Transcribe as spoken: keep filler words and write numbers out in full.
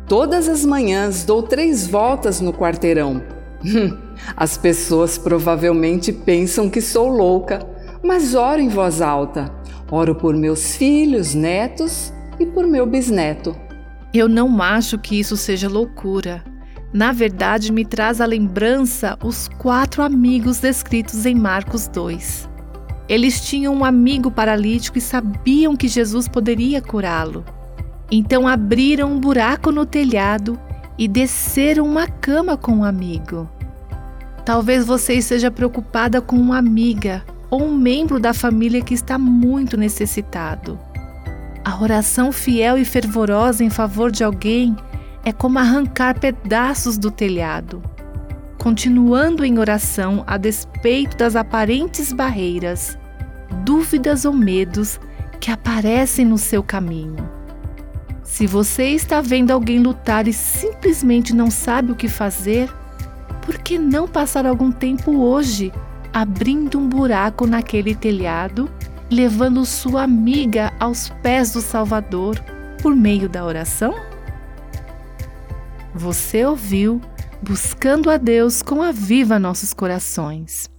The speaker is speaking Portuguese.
Todas as manhãs dou três voltas no quarteirão. As pessoas provavelmente pensam que sou louca, mas oro em voz alta. Oro por meus filhos, netos e por meu bisneto. Eu não acho que isso seja loucura. Na verdade, me traz à lembrança os quatro amigos descritos em Marcos dois. Eles tinham um amigo paralítico e sabiam que Jesus poderia curá-lo. Então abriram um buraco no telhado e desceram uma cama com o amigo. Talvez você esteja preocupada com uma amiga ou um membro da família que está muito necessitado. A oração fiel e fervorosa em favor de alguém é como arrancar pedaços do telhado. Continuando em oração a despeito das aparentes barreiras, dúvidas ou medos que aparecem no seu caminho. Se você está vendo alguém lutar e simplesmente não sabe o que fazer, por que não passar algum tempo hoje abrindo um buraco naquele telhado, levando sua amiga aos pés do Salvador por meio da oração? Você ouviu Buscando a Deus com Aviva Nossos Corações.